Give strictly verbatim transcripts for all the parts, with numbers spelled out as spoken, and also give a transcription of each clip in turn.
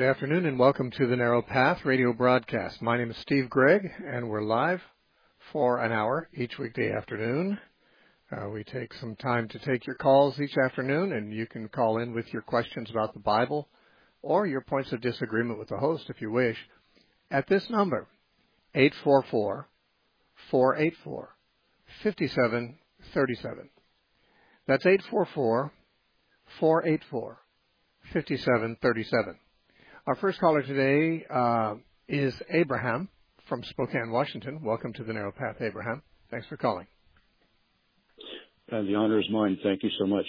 Good afternoon and welcome to the Narrow Path radio broadcast. My name is Steve Gregg and we're live for an hour each weekday afternoon. Uh, we take some time to take your calls each afternoon, and you can call in with your questions about the Bible or your points of disagreement with the host if you wish at this number, eight four four, four eight four, five seven three seven. That's eight four four, four eight four, five seven three seven. Our first caller today uh, is Abraham from Spokane, Washington. Welcome to the Narrow Path, Abraham. Thanks for calling. Uh, the honor is mine. Thank you so much.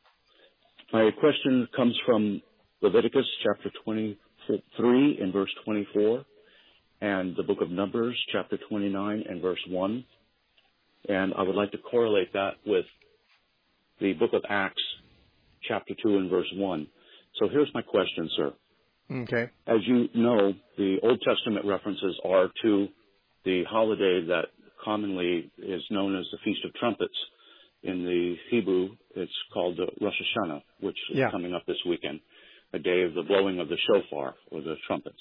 My question comes from Leviticus chapter twenty-three and verse twenty-four, and the book of Numbers chapter twenty-nine and verse one. And I would like to correlate that with the book of Acts chapter two and verse one. So here's my question, sir. Okay. As you know, the Old Testament references are to the holiday that commonly is known as the Feast of Trumpets. In the Hebrew, it's called the Rosh Hashanah, which is yeah. coming up this weekend, a day of the blowing of the shofar, or the trumpets.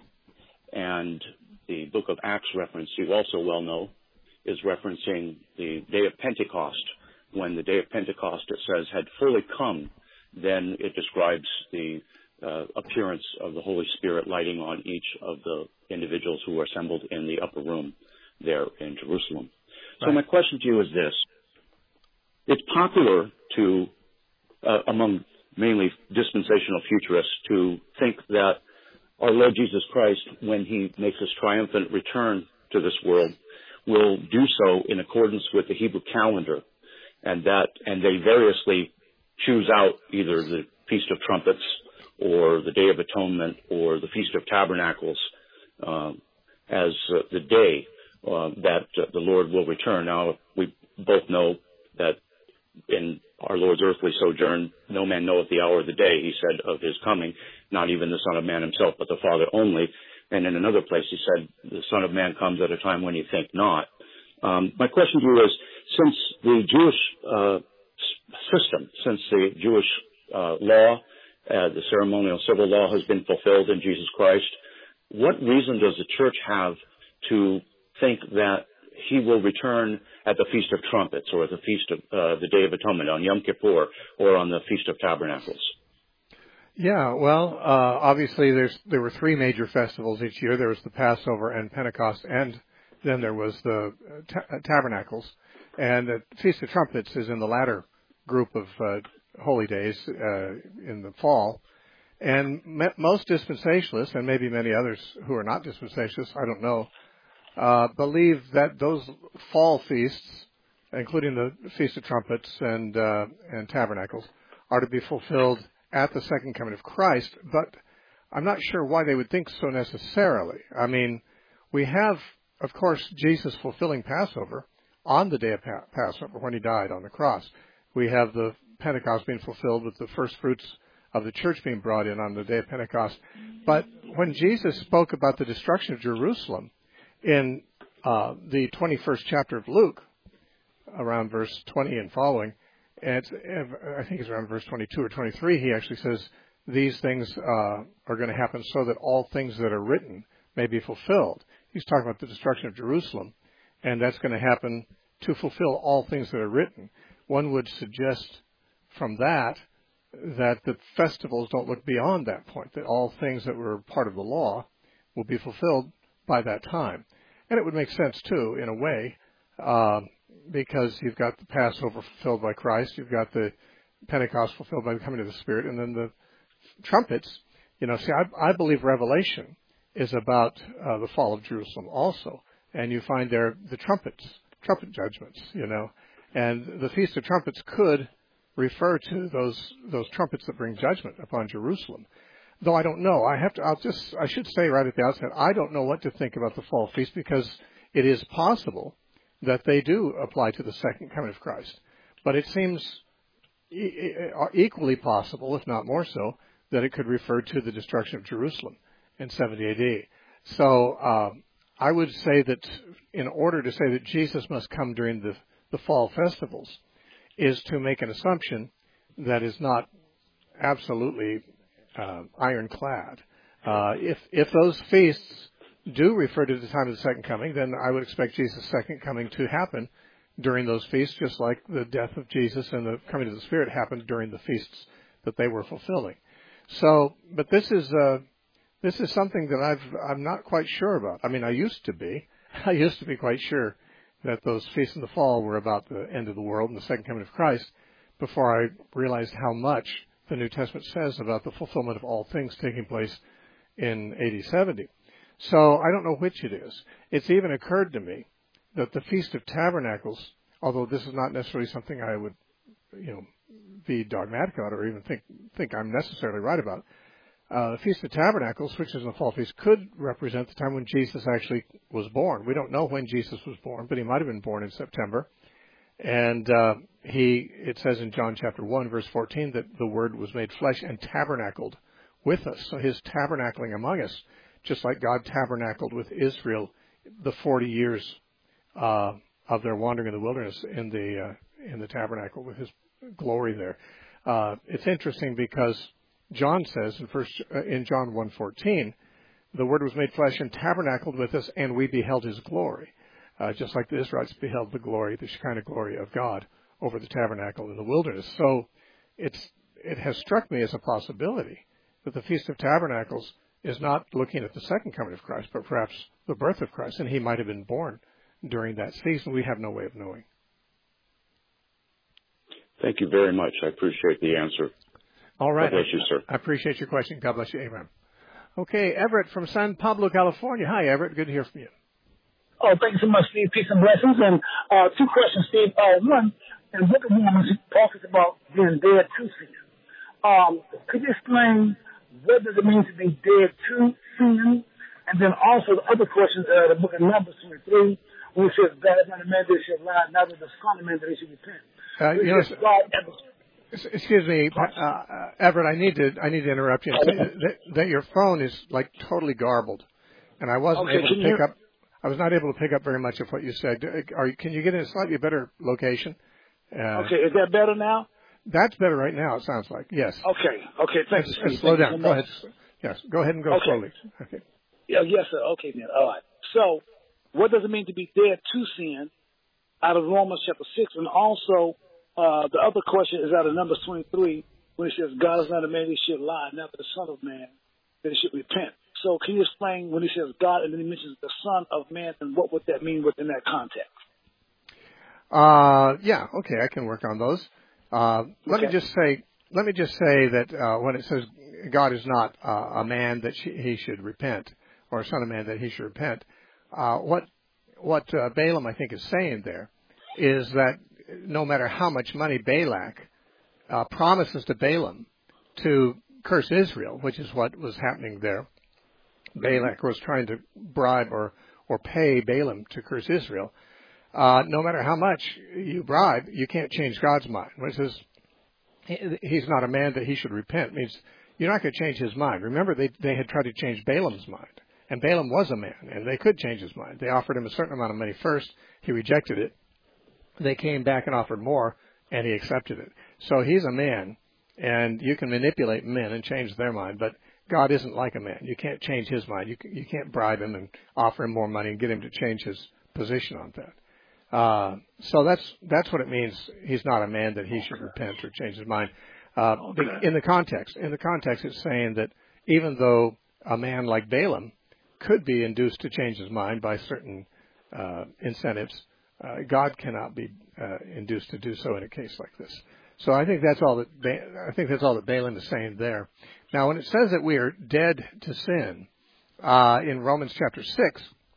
And the book of Acts reference, you also well know, is referencing the day of Pentecost. When the day of Pentecost, it says, had fully come, then it describes the uh, appearance of the Holy Spirit lighting on each of the individuals who were assembled in the upper room there in Jerusalem. Right. So my question to you is this. It's popular to, uh, among mainly dispensational futurists, to think that our Lord Jesus Christ, when he makes his triumphant return to this world, will do so in accordance with the Hebrew calendar, and that, and they variously choose out either the Feast of Trumpets or the Day of Atonement or the Feast of Tabernacles uh, as uh, the day uh, that uh, the Lord will return. Now, we both know that in our Lord's earthly sojourn, no man knoweth the hour of the day, he said, of his coming, not even the Son of Man himself, but the Father only. And in another place he said, the Son of Man comes at a time when you think not. Um, my question to you is, since the Jewish uh, system, since the Jewish uh, law, uh, the ceremonial civil law has been fulfilled in Jesus Christ, what reason does the church have to think that he will return at the Feast of Trumpets or at the Feast of uh, the Day of Atonement, on Yom Kippur, or on the Feast of Tabernacles? Yeah, well, uh, obviously there's there were three major festivals each year. There was the Passover and Pentecost, and then there was the ta- Tabernacles. And the Feast of Trumpets is in the latter group of uh, holy days uh, in the fall. And me- most dispensationalists, and maybe many others who are not dispensationalists, I don't know, Uh, believe that those fall feasts, including the Feast of Trumpets and uh, and Tabernacles, are to be fulfilled at the second coming of Christ. But I'm not sure why they would think so necessarily. I mean, we have, of course, Jesus fulfilling Passover on the day of pa- Passover when he died on the cross. We have the Pentecost being fulfilled with the first fruits of the church being brought in on the day of Pentecost. But when Jesus spoke about the destruction of Jerusalem, in uh, the twenty-first chapter of Luke, around verse twenty and following, and I think it's around verse twenty-two or twenty-three, he actually says, these things uh, are going to happen so that all things that are written may be fulfilled. He's talking about the destruction of Jerusalem, and that's going to happen to fulfill all things that are written. One would suggest from that that the festivals don't look beyond that point, that all things that were part of the law will be fulfilled by that time. And it would make sense, too, in a way, uh, because you've got the Passover fulfilled by Christ, you've got the Pentecost fulfilled by the coming of the Spirit, and then the trumpets. You know, see, I, I believe Revelation is about uh, the fall of Jerusalem also. And you find there the trumpets, trumpet judgments, you know. And the Feast of Trumpets could refer to those those trumpets that bring judgment upon Jerusalem. Though I don't know. I have to, I'll just, I should say right at the outset, I don't know what to think about the fall feast, because it is possible that they do apply to the second coming of Christ. But it seems e- equally possible, if not more so, that it could refer to the destruction of Jerusalem in seventy A D. So, um, I would say that in order to say that Jesus must come during the, the fall festivals is to make an assumption that is not absolutely Uh, ironclad. Uh, if if those feasts do refer to the time of the second coming, then I would expect Jesus' second coming to happen during those feasts, just like the death of Jesus and the coming of the Spirit happened during the feasts that they were fulfilling. So, but this is uh, this is something that I've I'm not quite sure about. I mean, I used to be, I used to be quite sure that those feasts in the fall were about the end of the world and the second coming of Christ, before I realized how much the New Testament says about the fulfillment of all things taking place in A D seventy. So I don't know which it is. It's even occurred to me that the Feast of Tabernacles, although this is not necessarily something I would, you know, be dogmatic about or even think think I'm necessarily right about, uh, the Feast of Tabernacles, which is the fall feast, could represent the time when Jesus actually was born. We don't know when Jesus was born, but he might have been born in September. And uh, he, it says in John chapter one, verse fourteen, that the Word was made flesh and tabernacled with us. So his tabernacling among us, just like God tabernacled with Israel the forty years uh, of their wandering in the wilderness in the uh, in the tabernacle with his glory there. Uh, it's interesting because John says in first uh, in John one fourteen, the Word was made flesh and tabernacled with us, and we beheld his glory. Uh, just like the Israelites beheld the glory, the Shekinah glory of God over the tabernacle in the wilderness. So it's it has struck me as a possibility that the Feast of Tabernacles is not looking at the second coming of Christ, but perhaps the birth of Christ, and he might have been born during that season. We have no way of knowing. Thank you very much. I appreciate the answer. All right. God bless you, sir. I appreciate your question. God bless you. Amen. Okay, Everett from San Pablo, California. Hi, Everett. Good to hear from you. Oh, thank you so much, Steve. Peace and blessings. And uh, two questions, Steve. Uh, one, in the book of Mormon, it talks about being dead to sin. Um, could you explain what does it mean to be dead to sin? And then also the other question, uh, the book of Numbers twenty-three, when it says, God is not a man that he should lie, neither the son of man that he should repent. Uh, you know, God ever... Excuse me, uh, Everett. I need to I need to interrupt you. That, that your phone is like totally garbled, and I wasn't okay, able to pick hear? up. I was not able to pick up very much of what you said. Are you, can you get in a slightly better location? Uh, okay, is that better now? That's better right now. It sounds like yes. Okay, okay, thanks. Let's, let's slow down. So go ahead. Yes, go ahead and go okay. slowly. Okay. Yeah, yes, sir. Okay, then. All right. So, what does it mean to be dead to sin? Out of Romans chapter six, and also. Uh, the other question is out of Numbers twenty-three, when it says, God is not a man that he should lie, not the son of man that he should repent. So can you explain when he says God and then he mentions the son of man, and what would that mean within that context? Uh, yeah, okay, I can work on those. Uh, let okay. me just say, let me just say that uh, when it says God is not uh, a man that she, he should repent, or a son of man that he should repent, uh, what what uh, Balaam I think is saying there is that no matter how much money Balak uh, promises to Balaam to curse Israel, which is what was happening there, Balak was trying to bribe or, or pay Balaam to curse Israel. Uh, no matter how much you bribe, you can't change God's mind. When it says he's not a man that he should repent, means you're not going to change his mind. Remember, they, they had tried to change Balaam's mind, and Balaam was a man, and they could change his mind. They offered him a certain amount of money first. He rejected it. They came back and offered more, and he accepted it. So he's a man, and you can manipulate men and change their mind, but God isn't like a man. You can't change his mind. You you can't bribe him and offer him more money and get him to change his position on that. Uh, so that's that's what it means. He's not a man that he should repent or change his mind. Uh, okay. In the context, in the context, it's saying that even though a man like Balaam could be induced to change his mind by certain uh, incentives, Uh, God cannot be uh, induced to do so in a case like this. So I think that's all that ba- I think that's all that Balaam is saying there. Now, when it says that we are dead to sin uh, in Romans chapter six,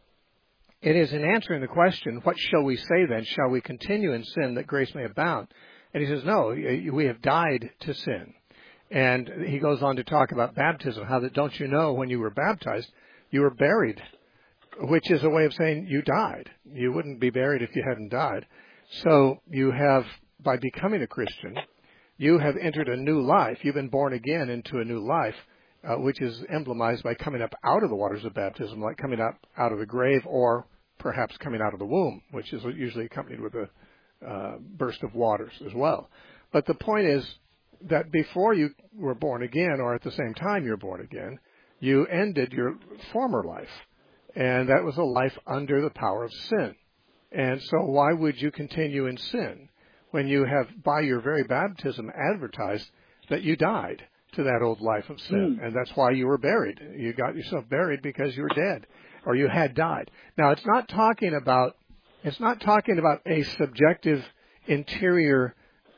it is in answering the question, "What shall we say then? Shall we continue in sin that grace may abound?" And he says, "No, we have died to sin." And he goes on to talk about baptism. How that don't you know when you were baptized, you were buried. Which is a way of saying you died. You wouldn't be buried if you hadn't died. So you have, by becoming a Christian, you have entered a new life. You've been born again into a new life, uh, which is emblemized by coming up out of the waters of baptism, like coming up out of the grave, or perhaps coming out of the womb, which is usually accompanied with a uh, burst of waters as well. But the point is that before you were born again, or at the same time you're born again, You ended your former life, and that was a life under the power of sin. And so why would you continue in sin when you have, by your very baptism, advertised that you died to that old life of sin? Mm. And that's why you were buried. You got yourself buried because you were dead, or you had died. Now, it's not talking about, it's not talking about a subjective interior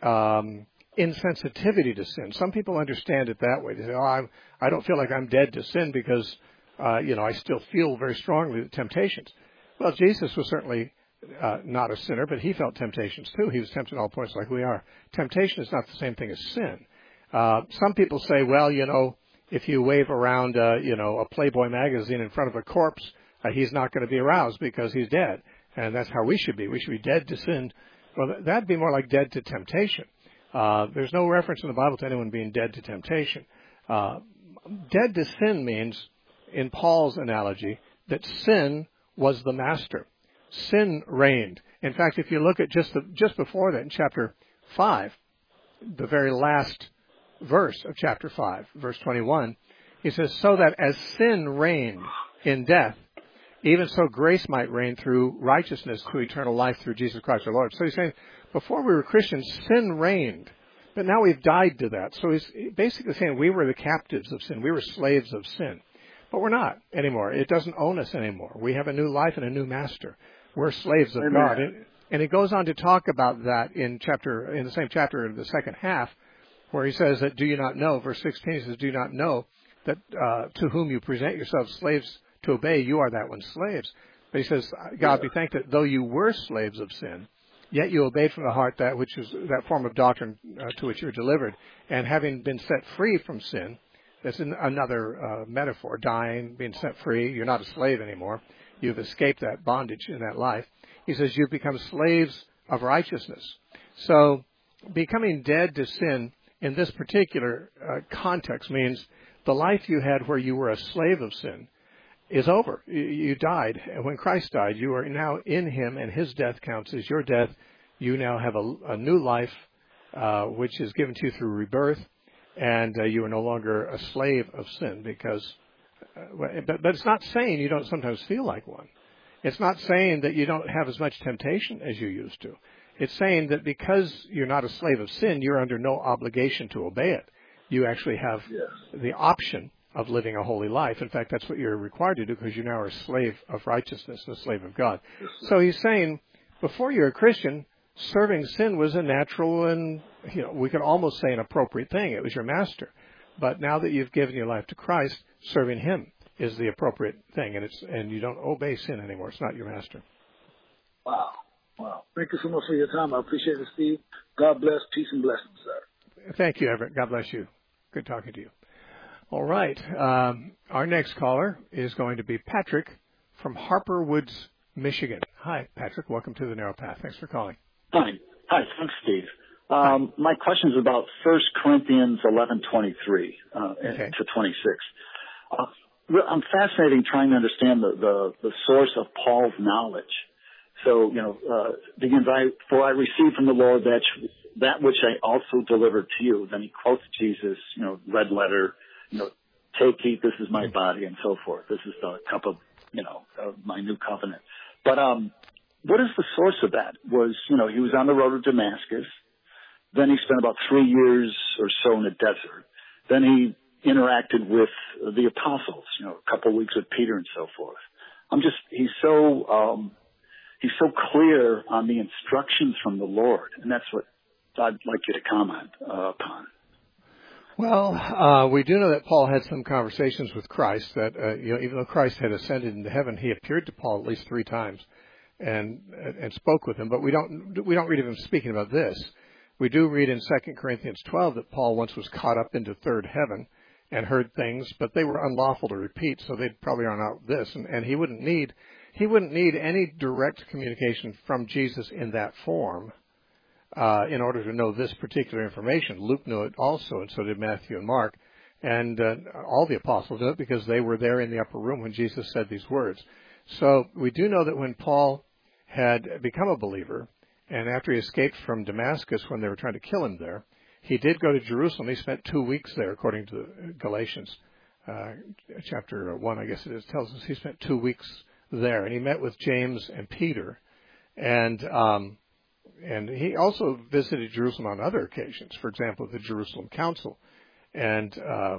um, insensitivity to sin. Some people understand it that way. They say, oh, I'm, I don't feel like I'm dead to sin because, uh, you know, I still feel very strongly the temptations. Well, Jesus was certainly uh, not a sinner, but he felt temptations too. He was tempted at all points like we are. Temptation is not the same thing as sin. Uh, some people say, well, you know, if you wave around, uh, you know, a Playboy magazine in front of a corpse, uh, he's not going to be aroused because he's dead. And that's how we should be. We should be dead to sin. Well, that'd be more like dead to temptation. Uh, there's no reference in the Bible to anyone being dead to temptation. Uh, dead to sin means, in Paul's analogy, that sin was the master. Sin reigned. In fact, if you look at just the, just before that in chapter five, the very last verse of chapter five, verse twenty-one, he says, so that as sin reigned in death, even so grace might reign through righteousness to eternal life through Jesus Christ our Lord. So he's saying, before we were Christians, sin reigned, but now we've died to that. So he's basically saying we were the captives of sin. We were slaves of sin. But we're not anymore. It doesn't own us anymore. We have a new life and a new master. We're slaves of Amen. God. And, and he goes on to talk about that in chapter, in the same chapter in the second half, where he says that, do you not know, verse sixteen, he says, do you not know that uh, to whom you present yourselves slaves to obey, you are that one's slaves. But he says, God be thanked that though you were slaves of sin, yet you obeyed from the heart that which is that form of doctrine uh, to which you were delivered. And having been set free from sin, that's an, another uh, metaphor, dying, being set free. You're not a slave anymore. You've escaped that bondage in that life. He says you've become slaves of righteousness. So becoming dead to sin in this particular uh, context means the life you had where you were a slave of sin is over. You died. And when Christ died, you are now in him, and his death counts as your death. You now have a, a new life, uh, which is given to you through rebirth, and uh, you are no longer a slave of sin because, uh, but, but it's not saying you don't sometimes feel like one. It's not saying that you don't have as much temptation as you used to. It's saying that because you're not a slave of sin, you're under no obligation to obey it. You actually have yes. the option of living a holy life. In fact, that's what you're required to do because you now are a slave of righteousness, a slave of God. Yes, so he's saying, before you're a Christian, serving sin was a natural and, you know, we could almost say an appropriate thing. It was your master. But now that you've given your life to Christ, serving him is the appropriate thing, and it's and you don't obey sin anymore. It's not your master. Wow. Wow. Thank you so much for your time. I appreciate it, Steve. God bless. Peace and blessings, sir. Thank you, Everett. God bless you. Good talking to you. All right. Um, our next caller is going to be Patrick from Harper Woods, Michigan. Hi, Patrick. Welcome to the Narrow Path. Thanks for calling. Hi. Hi. Thanks, Steve. Um, my question is about First Corinthians eleven twenty-three uh, okay. to twenty-six. Uh, I'm fascinated trying to understand the, the, the source of Paul's knowledge. So, you know, uh, begins, I, for I received from the Lord that, that which I also delivered to you. Then he quotes Jesus, you know, red letter, you know, take, eat, this is my body, and so forth. This is the cup of, you know, of my new covenant. But um, what is the source of that? Was, you know, he was on the road to Damascus. Then he spent about three years or so in the desert. Then he interacted with the apostles, you know, a couple of weeks with Peter and so forth. I'm just, he's so, um, he's so clear on the instructions from the Lord, and that's what I'd like you to comment uh, upon. Well, uh, we do know that Paul had some conversations with Christ. That uh, you know, even though Christ had ascended into heaven, he appeared to Paul at least three times, and and spoke with him. But we don't we don't read of him speaking about this. We do read in Second Corinthians twelve that Paul once was caught up into third heaven and heard things, but they were unlawful to repeat, so they probably aren't out this. And, and he wouldn't need he wouldn't need any direct communication from Jesus in that form. Uh, in order to know this particular information. Luke knew it also, and so did Matthew and Mark. And uh, all the apostles knew it because they were there in the upper room when Jesus said these words. So we do know that when Paul had become a believer, and after he escaped from Damascus when they were trying to kill him there, he did go to Jerusalem. He spent two weeks there, according to Galatians uh, chapter one, I guess it is, tells us he spent two weeks there, and he met with James and Peter, and um, and he also visited Jerusalem on other occasions. For example, the Jerusalem Council, and uh,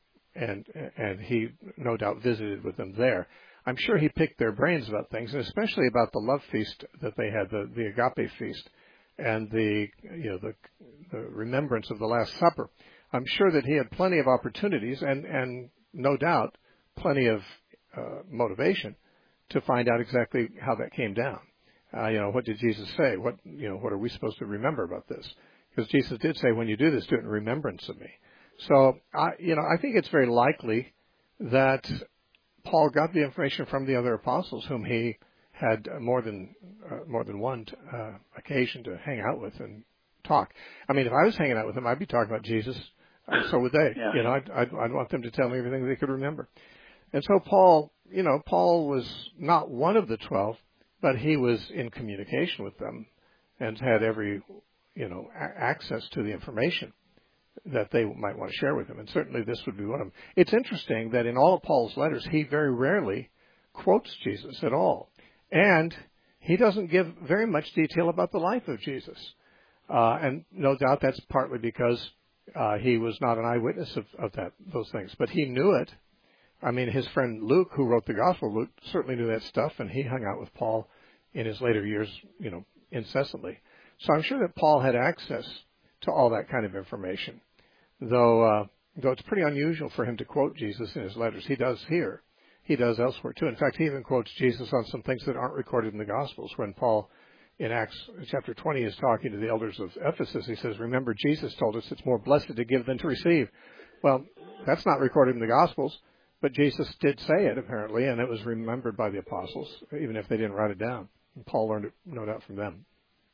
and and he no doubt visited with them there. I'm sure he picked their brains about things, and especially about the love feast that they had, the, the agape feast, and the you know the, the remembrance of the Last Supper. I'm sure that he had plenty of opportunities, and, and no doubt plenty of uh, motivation to find out exactly how that came down. Uh, you know, what did Jesus say? What you know, what are we supposed to remember about this? Because Jesus did say, "When you do this, do it in remembrance of me." So, I, you know, I think it's very likely that Paul got the information from the other apostles, whom he had more than uh, more than one uh, occasion to hang out with and talk. I mean, if I was hanging out with them, I'd be talking about Jesus. Uh, so would they. Yeah. You know, I'd, I'd, I'd want them to tell me everything they could remember. And so Paul, you know, Paul was not one of the twelve, but he was in communication with them and had every, you know, a- access to the information that they might want to share with him. And certainly this would be one of them. It's interesting that in all of Paul's letters, he very rarely quotes Jesus at all. And he doesn't give very much detail about the life of Jesus. Uh, and no doubt that's partly because uh, he was not an eyewitness of, of that those things. But he knew it. I mean, his friend Luke, who wrote the Gospel, Luke certainly knew that stuff, and he hung out with Paul in his later years, you know, incessantly. So I'm sure that Paul had access to all that kind of information, though uh, though it's pretty unusual for him to quote Jesus in his letters. He does here. He does elsewhere, too. In fact, he even quotes Jesus on some things that aren't recorded in the Gospels. When Paul, in Acts chapter twenty, is talking to the elders of Ephesus, he says, "Remember, Jesus told us it's more blessed to give than to receive." Well, that's not recorded in the Gospels, but Jesus did say it, apparently, and it was remembered by the apostles, even if they didn't write it down. And Paul learned it, no doubt, from them.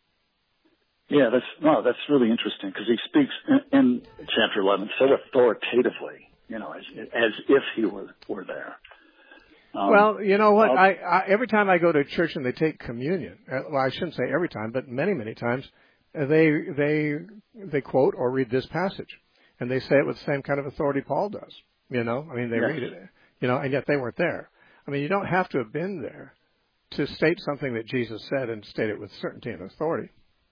Yeah, that's no, that's really interesting because he speaks in, in chapter eleven so authoritatively, you know, as, as if he were were there. Um, well, you know what? I, I every time I go to church and they take communion, well, I shouldn't say every time, but many, many times, they they they quote or read this passage, and they say it with the same kind of authority Paul does. You know, I mean, they yes. read it, you know, and yet they weren't there. I mean, you don't have to have been there to state something that Jesus said and state it with certainty and authority.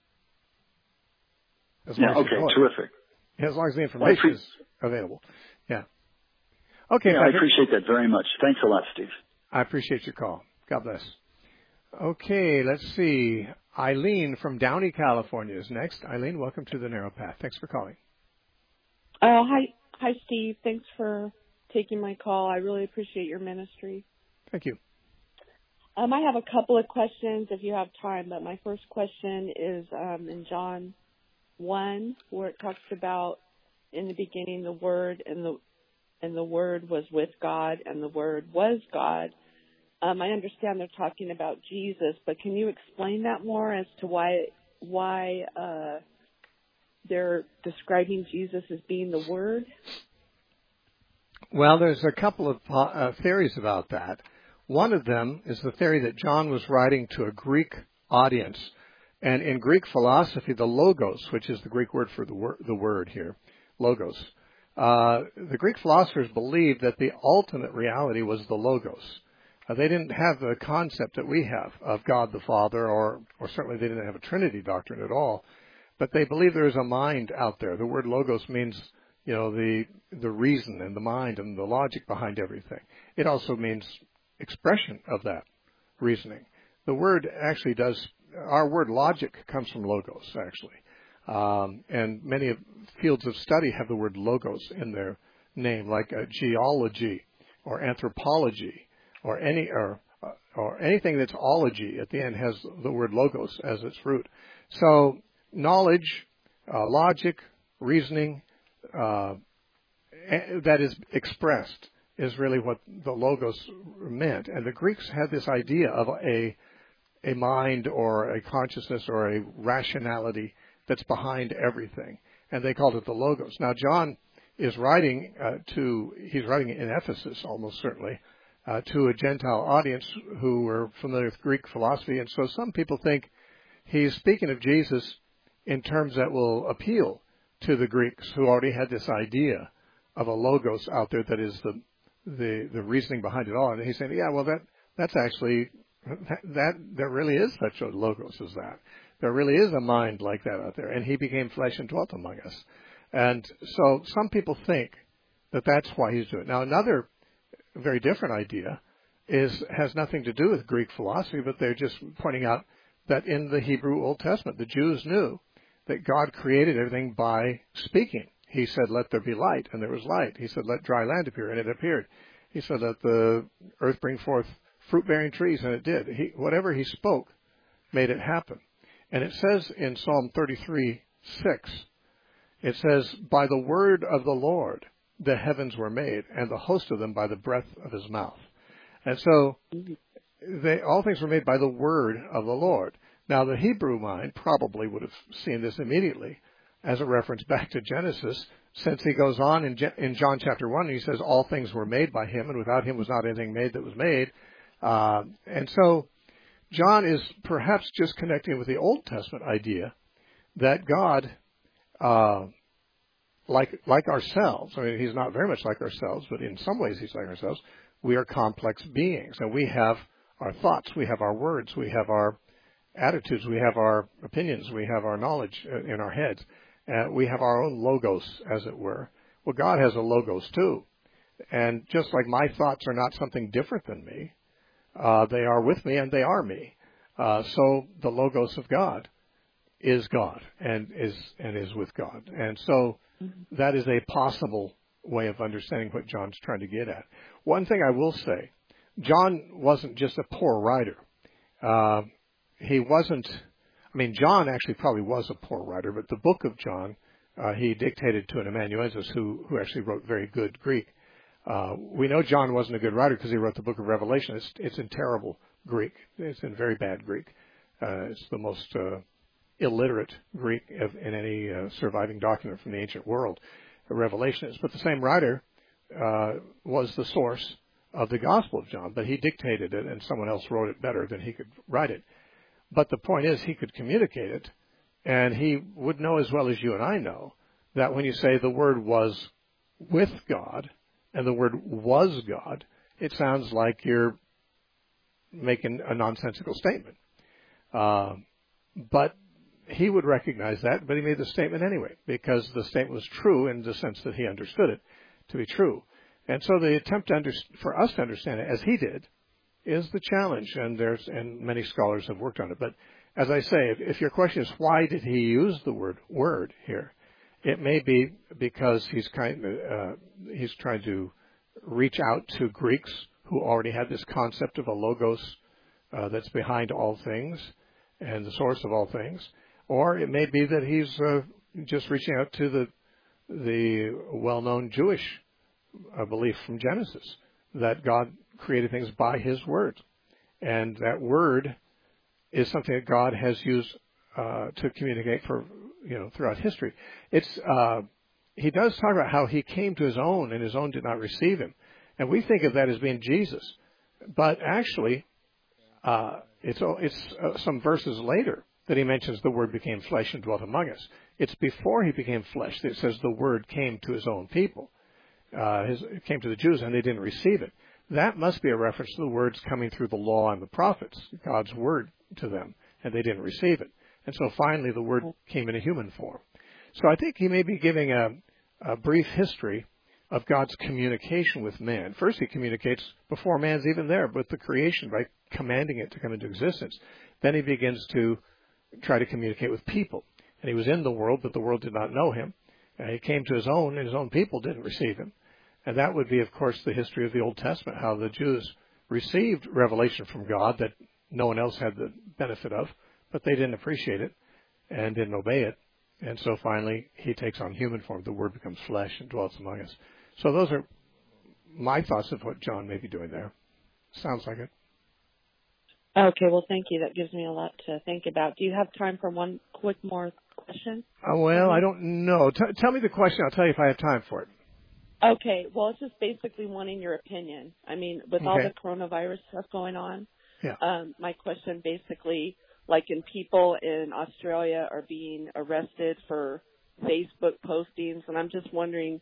As long yeah, as okay, terrific. As long as the information well, pre- is available. Yeah. Okay. Yeah, I appreciate that very much. Thanks a lot, Steve. I appreciate your call. God bless. Okay, let's see. Eileen from Downey, California is next. Eileen, welcome to the Narrow Path. Thanks for calling. Uh, hi, hi, Steve. Thanks for taking my call. I really appreciate your ministry. Thank you. Um, I have a couple of questions if you have time, but my first question is um, in John one, where it talks about in the beginning the Word, and the and the Word was with God, and the Word was God. Um, I understand they're talking about Jesus, but can you explain that more as to why why uh, they're describing Jesus as being the Word? Well, there's a couple of uh, theories about that. One of them is the theory that John was writing to a Greek audience. And in Greek philosophy, the logos, which is the Greek word for the, wor- the word here, logos, uh, the Greek philosophers believed that the ultimate reality was the logos. Uh, they didn't have the concept that we have of God the Father, or, or certainly they didn't have a Trinity doctrine at all. But they believe there is a mind out there. The word logos means, you know, the the reason and the mind and the logic behind everything. It also means expression of that reasoning. The word actually does. Our word logic comes from logos, actually. Um, and many of fields of study have the word logos in their name, like uh, geology or anthropology or any or uh, or anything that's ology at the end has the word logos as its root. So knowledge, uh, logic, reasoning uh, that is expressed is really what the logos meant. And the Greeks had this idea of a a mind or a consciousness or a rationality that's behind everything. And they called it the logos. Now, John is writing uh, to, he's writing in Ephesus almost certainly, uh, to a Gentile audience who were familiar with Greek philosophy. And so some people think he's speaking of Jesus in terms that will appeal to the Greeks who already had this idea of a logos out there that is the the the reasoning behind it all. And he's saying, yeah, well, that that's actually that, that there really is such a logos as that. There really is a mind like that out there, and he became flesh and dwelt among us. And so some people think that that's why he's doing it. Now, another very different idea is has nothing to do with Greek philosophy, but they're just pointing out that in the Hebrew Old Testament, the Jews knew that God created everything by speaking. He said, let there be light, and there was light. He said, let dry land appear, and it appeared. He said, let the earth bring forth fruit-bearing trees, and it did. He, whatever he spoke made it happen. And it says in Psalm thirty-three six, it says, by the word of the Lord the heavens were made, and the host of them by the breath of his mouth. And so they, all things were made by the word of the Lord. Now, the Hebrew mind probably would have seen this immediately as a reference back to Genesis, since he goes on in, Je- in John chapter one, and he says, all things were made by him, and without him was not anything made that was made. Uh, and so John is perhaps just connecting with the Old Testament idea that God, uh, like like ourselves, I mean, he's not very much like ourselves, but in some ways he's like ourselves. We are complex beings, and we have our thoughts, we have our words, we have our attitudes, we have our opinions, we have our knowledge in our heads. Uh, we have our own logos, as it were. Well, God has a logos too. And just like my thoughts are not something different than me, uh, they are with me and they are me. Uh, so the logos of God is God and is and is with God. And so mm-hmm. that is a possible way of understanding what John's trying to get at. One thing I will say, John wasn't just a poor writer. Uh, he wasn't, I mean, John actually probably was a poor writer, but the book of John, uh, he dictated to an amanuensis who, who actually wrote very good Greek. Uh, we know John wasn't a good writer because he wrote the book of Revelation. It's, it's in terrible Greek. It's in very bad Greek. Uh, it's the most uh, illiterate Greek of, in any uh, surviving document from the ancient world. Revelation is. But the same writer uh, was the source of the Gospel of John, but he dictated it and someone else wrote it better than he could write it. But the point is he could communicate it, and he would know as well as you and I know that when you say the Word was with God and the Word was God, it sounds like you're making a nonsensical statement. Uh, but he would recognize that, but he made the statement anyway, because the statement was true in the sense that he understood it to be true. And so the attempt to under, for us to understand it, as he did, is the challenge, and there's and many scholars have worked on it. But as I say, if, if your question is why did he use the word word here, it may be because he's kind of, uh, he's trying to reach out to Greeks who already had this concept of a logos uh, that's behind all things and the source of all things. Or it may be that he's uh, just reaching out to the the well-known Jewish uh, belief from Genesis that God created things by His word, and that word is something that God has used uh, to communicate for you know throughout history. It's uh, he does talk about how He came to His own, and His own did not receive Him, and we think of that as being Jesus, but actually, uh, it's it's uh, some verses later that he mentions the Word became flesh and dwelt among us. It's before he became flesh that it says the Word came to his own people. Uh, his, it came to the Jews and they didn't receive it. That must be a reference to the words coming through the law and the prophets, God's Word to them, and they didn't receive it. And so finally the Word came in a human form. So I think he may be giving a, a brief history of God's communication with man. First he communicates before man's even there with the creation by commanding it to come into existence. Then he begins to try to communicate with people. And he was in the world, but the world did not know him. Uh, he came to his own, and his own people didn't receive him. And that would be, of course, the history of the Old Testament, how the Jews received revelation from God that no one else had the benefit of, but they didn't appreciate it and didn't obey it. And so finally, he takes on human form. The Word becomes flesh and dwells among us. So those are my thoughts of what John may be doing there. Sounds like it. Okay, well, thank you. That gives me a lot to think about. Do you have time for one quick more question? Uh, well, I don't know. T- tell me the question. I'll tell you if I have time for it. Okay, well, it's just basically wanting your opinion. I mean, with okay. all the coronavirus stuff going on, yeah. um, my question basically, like in people in Australia are being arrested for Facebook postings, and I'm just wondering,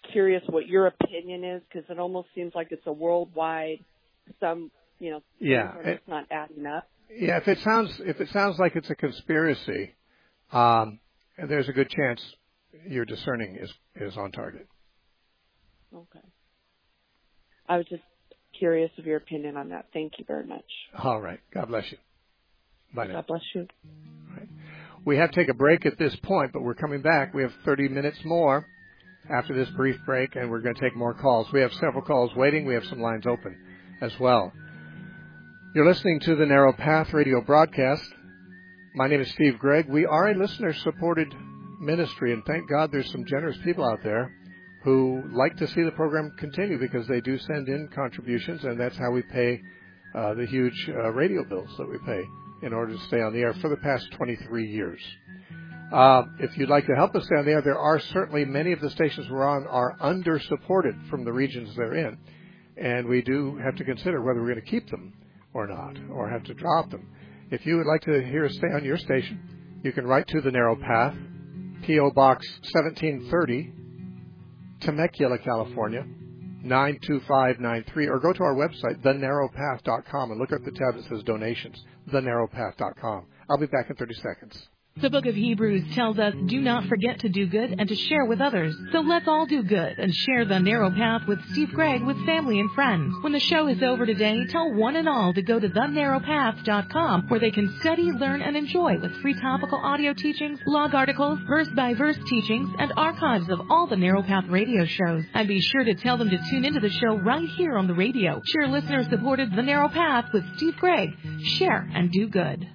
curious what your opinion is, because it almost seems like it's a worldwide, some, you know, yeah, things are just not adding up. Yeah, if it sounds if it sounds like it's a conspiracy, um, there's a good chance your discerning is, is on target. Okay. I was just curious of your opinion on that. Thank you very much. All right. God bless you. Bye now. God bless you. All right. We have to take a break at this point, but we're coming back. We have thirty minutes more after this brief break, and we're going to take more calls. We have several calls waiting. We have some lines open as well. You're listening to the Narrow Path radio broadcast. My name is Steve Gregg. We are a listener-supported ministry, and thank God there's some generous people out there who like to see the program continue because they do send in contributions, and that's how we pay uh, the huge uh, radio bills that we pay in order to stay on the air for the past twenty-three years. Uh, if you'd like to help us stay on the air, there are certainly many of the stations we're on are under-supported from the regions they're in, and we do have to consider whether we're going to keep them or not, or have to drop them. If you would like to hear us stay on your station, you can write to The Narrow Path, P O Box seventeen thirty, Temecula, California, nine two five nine three, or go to our website, the narrow path dot com, and look at the tab that says donations, the narrow path dot com. I'll be back in thirty seconds. The book of Hebrews tells us, do not forget to do good and to share with others. So let's all do good and share the narrow path with Steve Gregg with family and friends. When the show is over today, tell one and all to go to the narrow path dot com, where they can study, learn, and enjoy with free topical audio teachings, blog articles, verse-by-verse teachings, and archives of all the Narrow Path radio shows. And be sure to tell them to tune into the show right here on the radio. Share listener-supported The Narrow Path with Steve Gregg. Share and do good.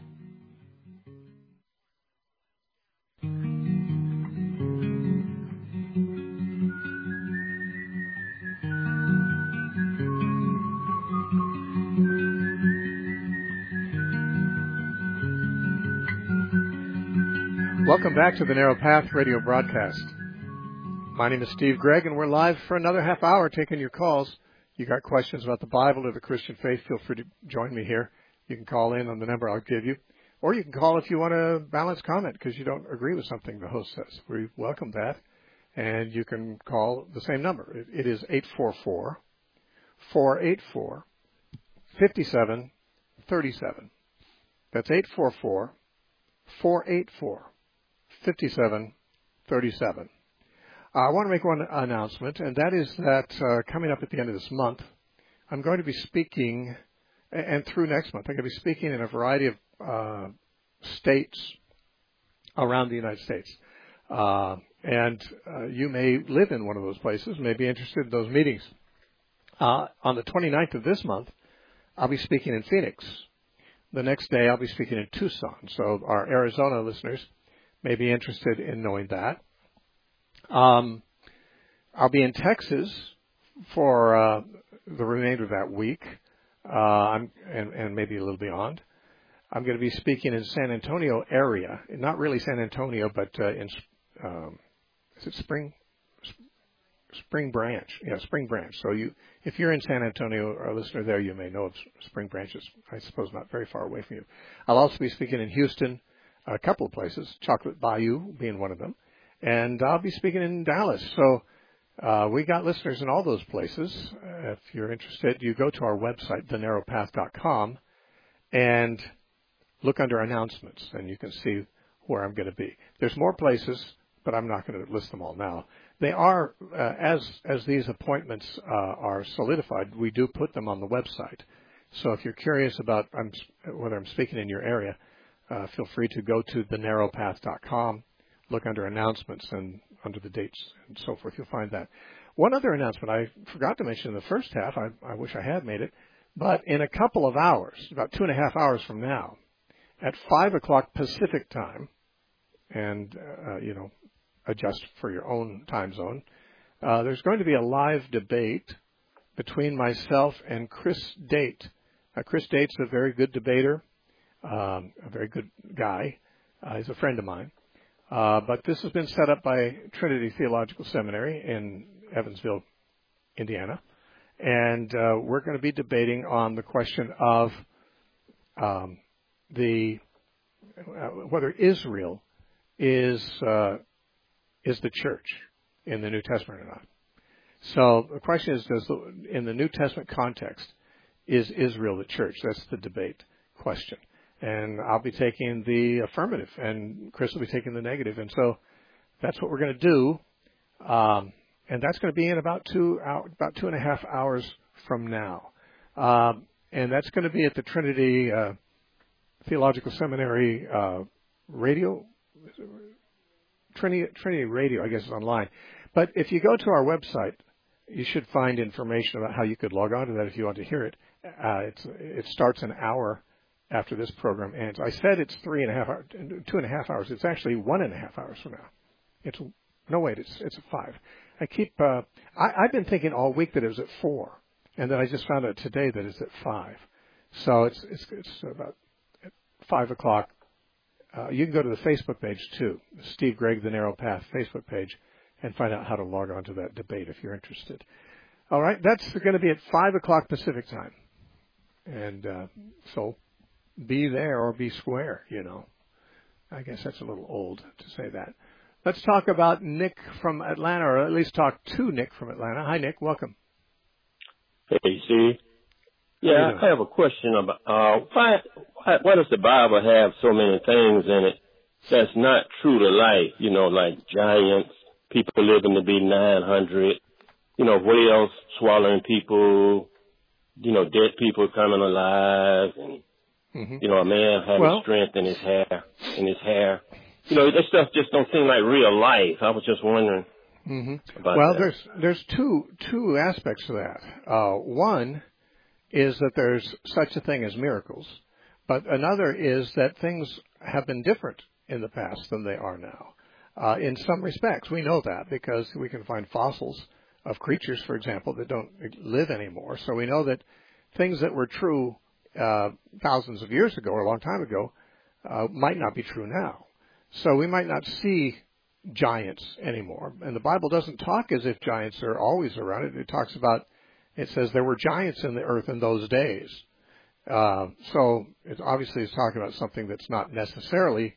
Welcome back to the Narrow Path radio broadcast. My name is Steve Gregg, and we're live for another half hour taking your calls. You got questions about the Bible or the Christian faith, feel free to join me here. You can call in on the number I'll give you, or you can call if you want a balanced comment because you don't agree with something the host says. We welcome that, and you can call the same number. It, it is eight four four, four eight four, five seven three seven. That's eight four four, four eight four, fifty-seven thirty-seven. Uh, I want to make one announcement, and that is that uh, coming up at the end of this month, I'm going to be speaking, and through next month, I'm going to be speaking in a variety of uh, states around the United States. Uh, and uh, you may live in one of those places, may be interested in those meetings. Uh, on the twenty-ninth of this month, I'll be speaking in Phoenix. The next day, I'll be speaking in Tucson. So our Arizona listeners may be interested in knowing that. Um, I'll be in Texas for uh, the remainder of that week, uh, I'm, and, and maybe a little beyond. I'm going to be speaking in San Antonio area, not really San Antonio, but uh, in um, is it Spring Spring Branch? Yeah, Spring Branch. So you, if you're in San Antonio or a listener there, you may know of Spring Branch. Is, I suppose, not very far away from you. I'll also be speaking in Houston, a couple of places, Chocolate Bayou being one of them. And I'll be speaking in Dallas. So uh, we got listeners in all those places. Uh, if you're interested, you go to our website, the narrow path dot com, and look under announcements, and you can see where I'm going to be. There's more places, but I'm not going to list them all now. They are, uh, as as these appointments uh, are solidified, we do put them on the website. So if you're curious about um, whether I'm speaking in your area, uh, feel free to go to the narrow path dot com, look under announcements, and under the dates and so forth. You'll find that. One other announcement I forgot to mention in the first half, I, I wish I had made it, but in a couple of hours, about two and a half hours from now, at five o'clock Pacific time, and, uh, you know, adjust for your own time zone, uh, there's going to be a live debate between myself and Chris Date. Uh, Chris Date's a very good debater, um, a very good guy. Uh, he's a friend of mine. Uh, but this has been set up by Trinity Theological Seminary in Evansville, Indiana. And uh, we're going to be debating on the question of um, the uh, whether Israel is uh, is the church in the New Testament or not. So the question is, does the, in the New Testament context, is Israel the church? That's the debate question. And I'll be taking the affirmative, and Chris will be taking the negative. And so that's what we're going to do. Um, and that's going to be in about two hour, about two and a half hours from now. Um, and that's going to be at the Trinity uh, Theological Seminary uh, radio, Trinity, Trinity Radio, I guess, is online. But if you go to our website, you should find information about how you could log on to that if you want to hear it. Uh, it's, it starts an hour after this program ends. I said it's three and a half hours, two and a half hours. It's actually one and a half hours from now. It's no wait, it's it's at five. I keep. Uh, I, I've been thinking all week that it was at four, and then I just found out today that it's at five. So it's it's it's about at five o'clock. Uh, you can go to the Facebook page too, Steve Gregg, the Narrow Path Facebook page, and find out how to log on to that debate if you're interested. All right, that's going to be at five o'clock Pacific time, and uh, so be there or be square. You know, I guess that's a little old to say that. Let's talk about Nick from Atlanta, or at least talk to Nick from Atlanta. Hi, Nick. Welcome. Hey, Steve. Yeah, I have a question about uh, why, why why does the Bible have so many things in it that's not true to life? You know, like giants, people living to be nine hundred, you know, whales swallowing people, you know, dead people coming alive, and mm-hmm. you know, a man having well, strength in his hair, in his hair. You know, this stuff just don't seem like real life. I was just wondering mm-hmm. about well, that. Well, there's there's two two aspects to that. Uh, one is that there's such a thing as miracles, but another is that things have been different in the past than they are now. Uh, in some respects, we know that because we can find fossils of creatures, for example, that don't live anymore. So we know that things that were true uh, thousands of years ago or a long time ago uh, might not be true now. So we might not see giants anymore. And the Bible doesn't talk as if giants are always around. It, it talks about, it says there were giants in the earth in those days. Uh, so it obviously is talking about something that's not necessarily,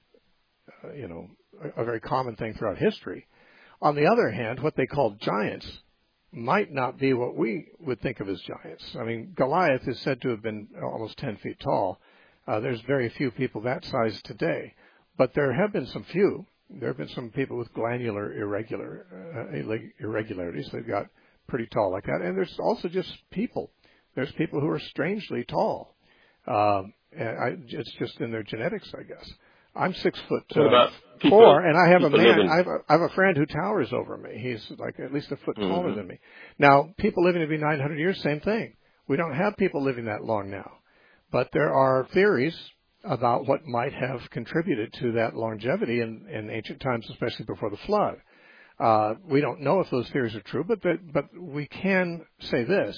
uh, you know, a, a very common thing throughout history. On the other hand, what they call giants might not be what we would think of as giants. I mean, Goliath is said to have been almost ten feet tall. Uh, there's very few people that size today. But there have been some few. There have been some people with glandular irregular uh, irregularities. They've got pretty tall like that. And there's also just people. There's people who are strangely tall. Um, and I, it's just in their genetics, I guess. I'm six foot uh, about people, four, and I have a man. I have a, I have a friend who towers over me. He's like at least a foot mm-hmm. taller than me. Now, people living to be nine hundred years, same thing. We don't have people living that long now, but there are theories about what might have contributed to that longevity in, in ancient times, especially before the flood. Uh, we don't know if those theories are true, but the, but we can say this.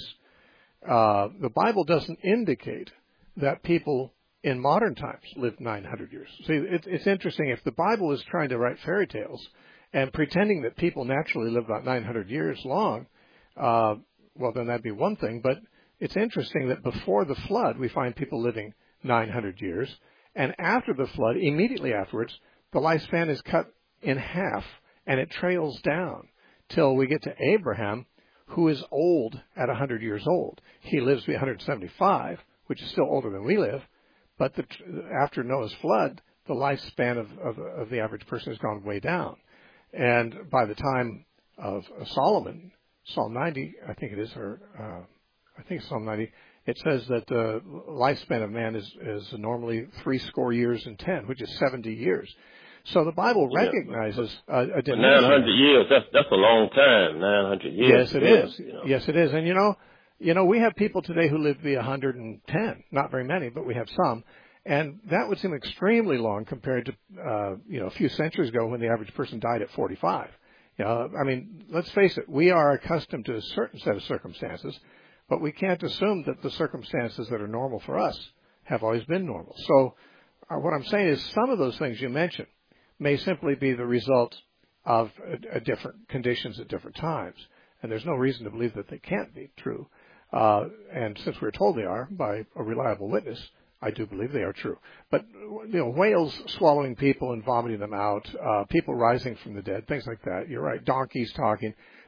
Uh, the Bible doesn't indicate that people in modern times lived nine hundred years. See, it, it's interesting. If the Bible is trying to write fairy tales and pretending that people naturally live about nine hundred years long, uh, well, then that'd be one thing. But it's interesting that before the flood, we find people living nine hundred years, and after the flood, immediately afterwards, the lifespan is cut in half, and it trails down till we get to Abraham, who is old at one hundred years old. He lives to be one hundred seventy-five, which is still older than we live, but the, after Noah's flood, the lifespan of, of, of the average person has gone way down. And by the time of Solomon, Psalm ninety, I think it is, or uh, I think it's Psalm ninety, it says that the lifespan of man is, is normally three score years and ten, which is seventy years. So the Bible recognizes yeah, a, a dimension. nine hundred years, that's, that's a long time, nine hundred years. Yes, it yeah, is. You know. Yes, it is. And, you know, you know, we have people today who live to be one hundred ten. Not very many, but we have some. And that would seem extremely long compared to, uh, you know, a few centuries ago when the average person died at forty-five. You know, I mean, let's face it, we are accustomed to a certain set of circumstances, but we can't assume that the circumstances that are normal for us have always been normal. So uh, what I'm saying is some of those things you mentioned may simply be the result of uh, different conditions at different times. And there's no reason to believe that they can't be true. Uh, and since we're told they are by a reliable witness, I do believe they are true. But, you know, whales swallowing people and vomiting them out, uh, people rising from the dead, things like that. You're right. Donkeys talking.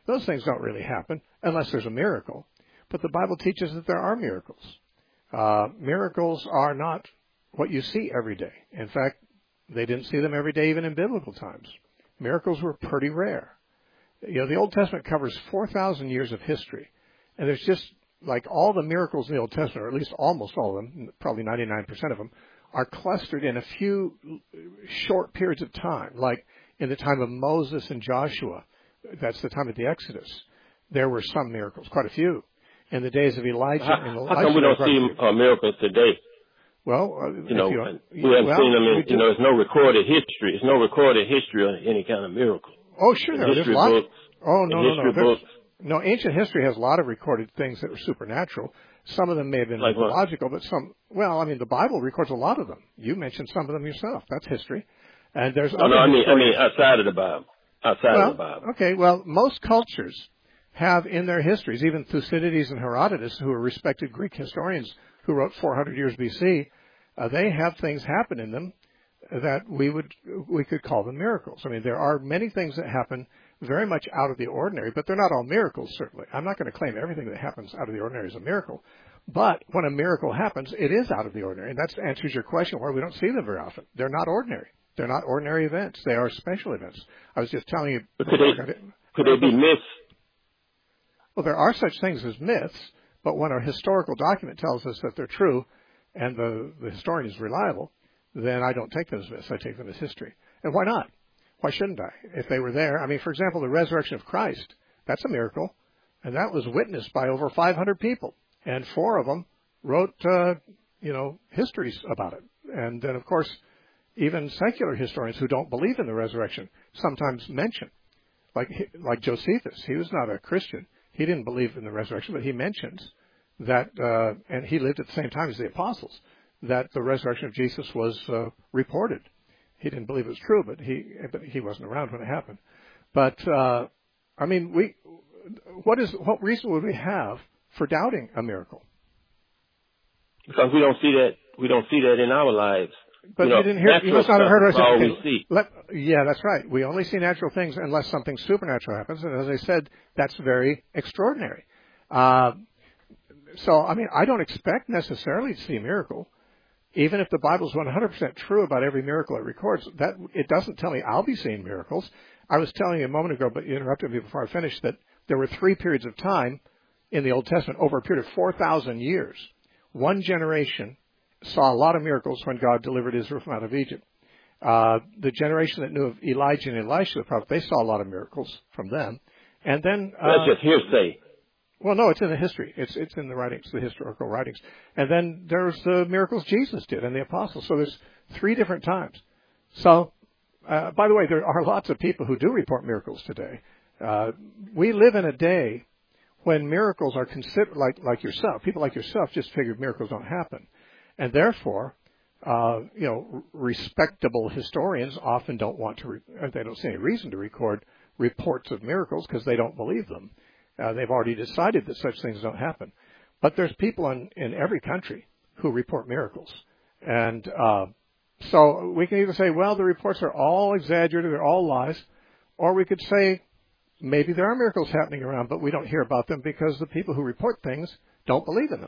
Those things don't really happen unless there's a miracle. But the Bible teaches that there are miracles. Uh, miracles are not what you see every day. In fact, they didn't see them every day even in biblical times. Miracles were pretty rare. You know, the Old Testament covers four thousand years of history. And there's just, like all the miracles in the Old Testament, or at least almost all of them, probably ninety-nine percent of them, are clustered in a few short periods of time. Like in the time of Moses and Joshua, that's the time of the Exodus, there were some miracles, quite a few. In the days of Elijah how, and Elijah, how come we don't see uh, miracles today? Well, uh, you know, you, we haven't well, seen them. In, you know, there's no recorded history. There's no recorded history of any kind of miracle. Oh, sure, there. There's lots. Books, oh, no, no, no. Books. No, ancient history has a lot of recorded things that were supernatural. Some of them may have been like mythological, but some. Well, I mean, the Bible records a lot of them. You mentioned some of them yourself. That's history. And there's. No, no, I mean, I mean, outside of the Bible. Outside well, of the Bible. Okay, well, most cultures have in their histories, even Thucydides and Herodotus, who are respected Greek historians who wrote four hundred years B C, uh, they have things happen in them that we would we could call them miracles. I mean, there are many things that happen very much out of the ordinary, but they're not all miracles, certainly. I'm not going to claim everything that happens out of the ordinary is a miracle. But when a miracle happens, it is out of the ordinary. And that answers your question where we don't see them very often. They're not ordinary. They're not ordinary events. They are special events. I was just telling you. But could they, could they be myths? Well, there are such things as myths, but when a historical document tells us that they're true and the, the historian is reliable, then I don't take them as myths. I take them as history. And why not? Why shouldn't I? If they were there, I mean, for example, the resurrection of Christ, that's a miracle, and that was witnessed by over five hundred people, and four of them wrote, uh, you know, histories about it. And then, of course, even secular historians who don't believe in the resurrection sometimes mention, like like Josephus. He was not a Christian. He didn't believe in the resurrection, but he mentions that, uh, and he lived at the same time as the apostles, that the resurrection of Jesus was uh, reported. He didn't believe it was true, but he but he wasn't around when it happened. But uh, I mean, we what is what reason would we have for doubting a miracle? Because we don't see that we don't see that in our lives. But you, know, you didn't hear. You must not have heard what I said. Okay, let, yeah, that's right. We only see natural things unless something supernatural happens, and as I said, that's very extraordinary. Uh, so, I mean, I don't expect necessarily to see a miracle. Even if the Bible is one hundred percent true about every miracle it records, that it doesn't tell me I'll be seeing miracles. I was telling you a moment ago, but you interrupted me before I finished, that there were three periods of time in the Old Testament over a period of four thousand years. One generation saw a lot of miracles when God delivered Israel from out of Egypt. Uh, the generation that knew of Elijah and Elisha, the prophet, they saw a lot of miracles from them. And then uh, that's just hearsay. Well, no, it's in the history. It's it's in the writings, the historical writings. And then there's the miracles Jesus did and the apostles. So there's three different times. So, uh, by the way, there are lots of people who do report miracles today. Uh, we live in a day when miracles are considered, like like yourself, people like yourself just figure miracles don't happen. And therefore, uh, you know, respectable historians often don't want to, re- they don't see any reason to record reports of miracles because they don't believe them. Uh, they've already decided that such things don't happen. But there's people in, in every country who report miracles. And uh, so we can either say, well, the reports are all exaggerated, they're all lies, or we could say maybe there are miracles happening around, but we don't hear about them because the people who report things don't believe in them.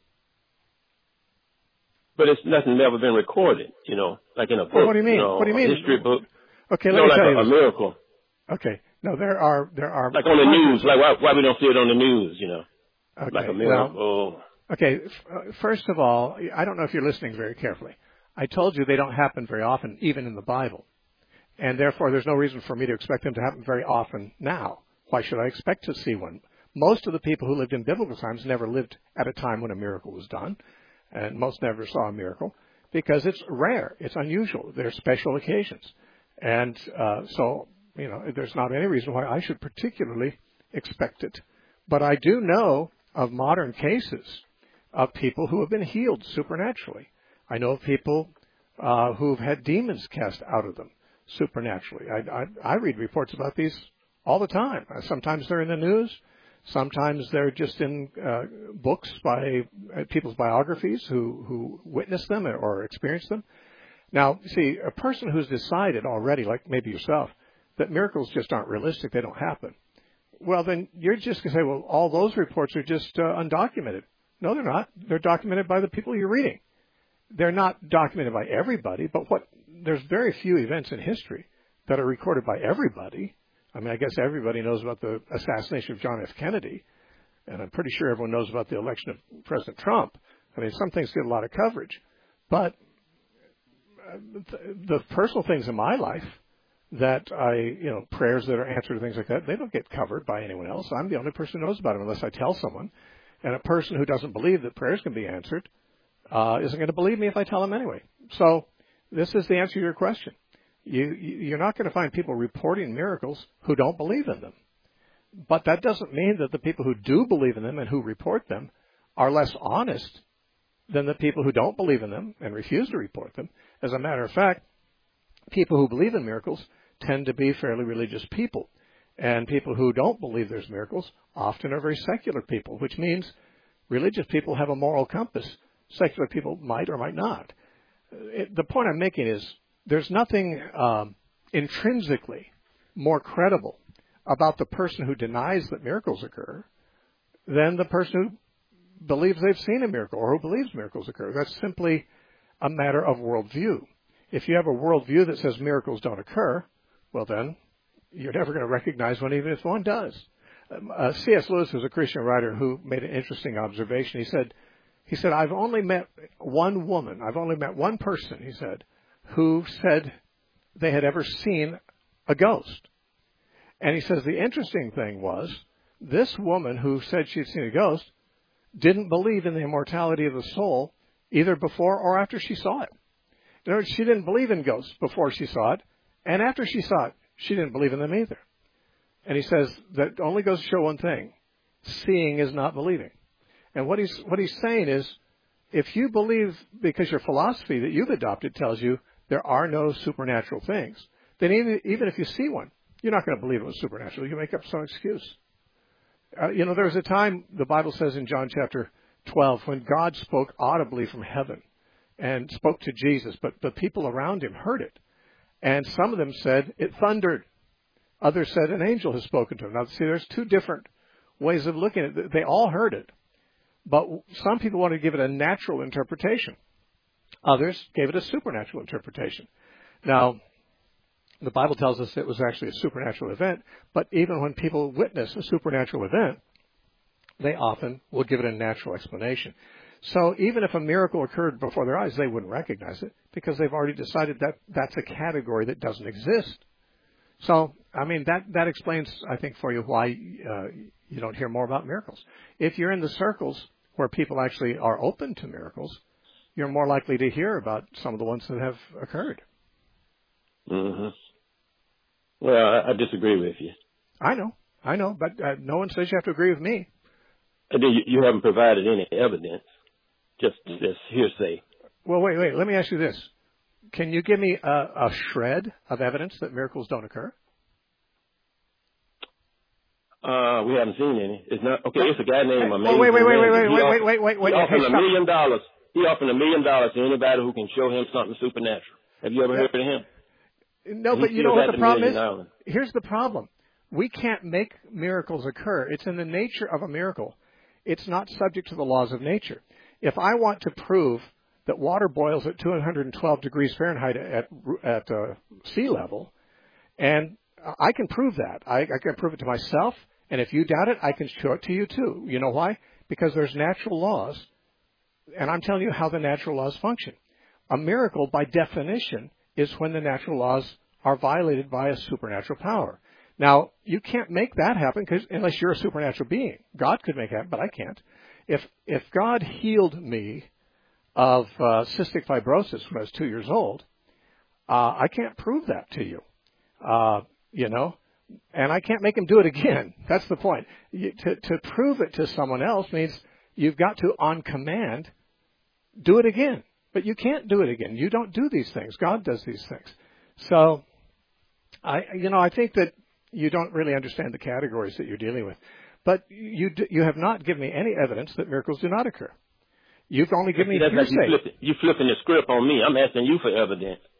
But it's nothing never been recorded, you know, like in a book. Well, what do you mean? You know, what do you mean? A history book. Okay, you let know, me like tell a, you a this. miracle. Okay, no, there are there are like on the news. Like why why we don't see it on the news? You know, okay, like a miracle. Well, okay, f- first of all, I don't know if you're listening very carefully. I told you they don't happen very often, even in the Bible, and therefore there's no reason for me to expect them to happen very often now. Why should I expect to see one? Most of the people who lived in biblical times never lived at a time when a miracle was done, and most never saw a miracle. Because it's rare, it's unusual. There are special occasions. And uh, so, you know, there's not any reason why I should particularly expect it. But I do know of modern cases of people who have been healed supernaturally. I know of people uh, who've had demons cast out of them supernaturally. I, I, I read reports about these all the time. Sometimes they're in the news. Sometimes they're just in uh, books by uh, people's biographies who, who witnessed them or experienced them. Now, see, a person who's decided already, like maybe yourself, that miracles just aren't realistic, they don't happen, well, then you're just going to say, well, all those reports are just uh, undocumented. No, they're not. They're documented by the people you're reading. They're not documented by everybody, but what there's very few events in history that are recorded by everybody. I mean, I guess everybody knows about the assassination of John F. Kennedy, and I'm pretty sure everyone knows about the election of President Trump. I mean, some things get a lot of coverage. But the personal things in my life that I, you know, prayers that are answered or things like that, they don't get covered by anyone else. I'm the only person who knows about them unless I tell someone. And a person who doesn't believe that prayers can be answered uh, isn't going to believe me if I tell them anyway. So this is the answer to your question. You, you're not going to find people reporting miracles who don't believe in them. But that doesn't mean that the people who do believe in them and who report them are less honest than the people who don't believe in them and refuse to report them. As a matter of fact, people who believe in miracles tend to be fairly religious people. And people who don't believe there's miracles often are very secular people, which means religious people have a moral compass. Secular people might or might not. It, the point I'm making is there's nothing um, intrinsically more credible about the person who denies that miracles occur than the person who believes they've seen a miracle or who believes miracles occur. That's simply a matter of worldview. If you have a worldview that says miracles don't occur, well then, you're never going to recognize one even if one does. Um, uh, C S Lewis was a Christian writer who made an interesting observation. He said, he said, I've only met one woman, I've only met one person, he said, who said they had ever seen a ghost. And he says the interesting thing was, this woman who said she'd seen a ghost didn't believe in the immortality of the soul either before or after she saw it. In other words, she didn't believe in ghosts before she saw it, and after she saw it, she didn't believe in them either. And he says that only goes to show one thing. Seeing is not believing. And what he's, what he's saying is, if you believe because your philosophy that you've adopted tells you there are no supernatural things, then even, even if you see one, you're not going to believe it was supernatural. You make up some excuse. Uh, you know, there was a time, the Bible says in John chapter twelve, when God spoke audibly from heaven and spoke to Jesus, but the people around him heard it. And some of them said, it thundered. Others said, an angel has spoken to him. Now, see, there's two different ways of looking at it. They all heard it. But some people wanted to give it a natural interpretation. Others gave it a supernatural interpretation. Now, the Bible tells us it was actually a supernatural event, but even when people witness a supernatural event, they often will give it a natural explanation. So even if a miracle occurred before their eyes, they wouldn't recognize it because they've already decided that that's a category that doesn't exist. So, I mean, that, that explains, I think, for you why uh, you don't hear more about miracles. If you're in the circles where people actually are open to miracles, you're more likely to hear about some of the ones that have occurred. Mm-hmm. Well, I, I disagree with you. I know, I know, but uh, no one says you have to agree with me. And you, you haven't provided any evidence, just this hearsay. Well, wait, wait. Let me ask you this: can you give me a, a shred of evidence that miracles don't occur? Uh, we haven't seen any. It's not okay. It's a guy named Amazing. Oh, wait, wait, wait, wait, wait, wait, wait, wait, wait, wait. He offered a million dollars. He offered a million dollars to anybody who can show him something supernatural. Have you ever heard of him? No, but you know what the problem is? Here's the problem. We can't make miracles occur. It's in the nature of a miracle. It's not subject to the laws of nature. If I want to prove that water boils at two hundred twelve degrees Fahrenheit at, at uh, sea level, and I can prove that. I, I can prove it to myself, and if you doubt it, I can show it to you too. You know why? Because there's natural laws, and I'm telling you how the natural laws function. A miracle, by definition, is when the natural laws are violated by a supernatural power. Now, you can't make that happen because unless you're a supernatural being. God could make it happen, but I can't. If if God healed me of uh, cystic fibrosis when I was two years old, uh, I can't prove that to you, uh, you know, and I can't make him do it again. That's the point. You, to, to prove it to someone else means you've got to, on command, do it again. But you can't do it again. You don't do these things. God does these things. So, I, you know, I think that you don't really understand the categories that you're dealing with. But you do, you have not given me any evidence that miracles do not occur. You've only given me That's hearsay. like you, flip, you flipping the script on me. I'm asking you for evidence.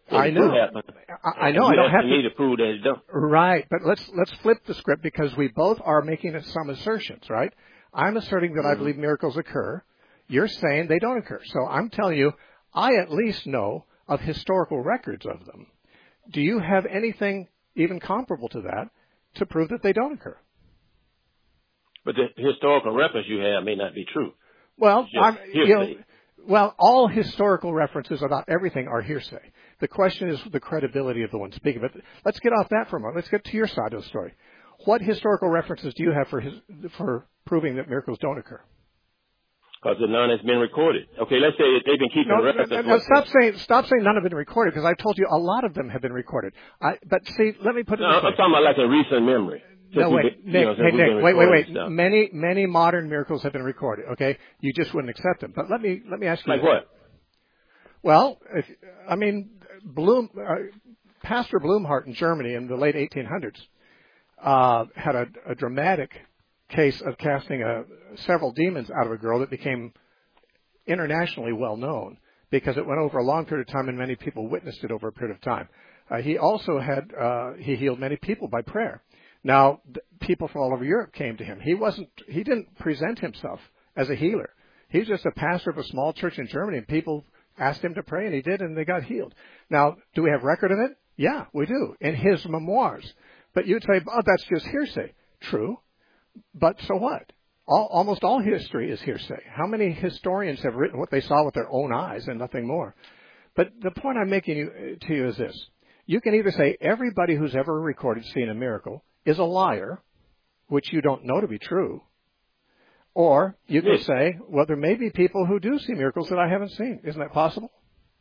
I know. I, I know. I don't have to, to prove that it don't. Right, but let's let's flip the script because we both are making some assertions, right? I'm asserting that mm-hmm. I believe miracles occur. You're saying they don't occur. So I'm telling you, I at least know of historical records of them. Do you have anything even comparable to that to prove that they don't occur? But the historical reference you have may not be true. Well, I'm, you know, well, all historical references about everything are hearsay. The question is the credibility of the one speaking. But let's get off that for a moment. Let's get to your side of the story. What historical references do you have for his, for proving that miracles don't occur? Because none has been recorded. Okay, let's say they've been keeping no, records. No, no, stop saying stop saying none have been recorded because I told you a lot of them have been recorded. I, but see, let me put it no, this way. I'm talking about like a recent memory. No, wait, been, Nick, you know, hey, Nick, wait, wait, wait. Stuff. Many, many modern miracles have been recorded, okay? You just wouldn't accept them. But let me, let me ask you. Like what? Well, if, I mean, Bloom, uh, Pastor Blumhardt in Germany in the late eighteen hundreds, uh, had a, a dramatic case of casting a, several demons out of a girl that became internationally well known because it went over a long period of time and many people witnessed it over a period of time. Uh, he also had, uh, he healed many people by prayer. Now, people from all over Europe came to him. He wasn't, he didn't present himself as a healer. He was just a pastor of a small church in Germany, and people asked him to pray, and he did, and they got healed. Now, do we have record of it? Yeah, we do, in his memoirs. But you'd say, oh, that's just hearsay. True, but so what? All, almost all history is hearsay. How many historians have written what they saw with their own eyes and nothing more? But the point I'm making you, to you is this. You can either say everybody who's ever recorded seeing a miracle is a liar, which you don't know to be true, or you can say, well, there may be people who do see miracles that I haven't seen. Isn't that possible?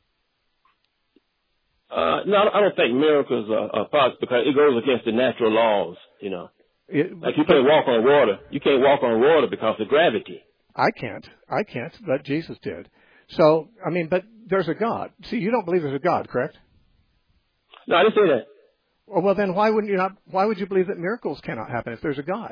Uh, no, I don't think miracles are, are possible because it goes against the natural laws, you know. It, like you can't walk on water. You can't walk on water because of gravity. I can't. I can't, but Jesus did. So, I mean, but there's a God. See, you don't believe there's a God, correct? No, I didn't say that. Well, then why wouldn't you not? Why would you believe that miracles cannot happen if there's a God?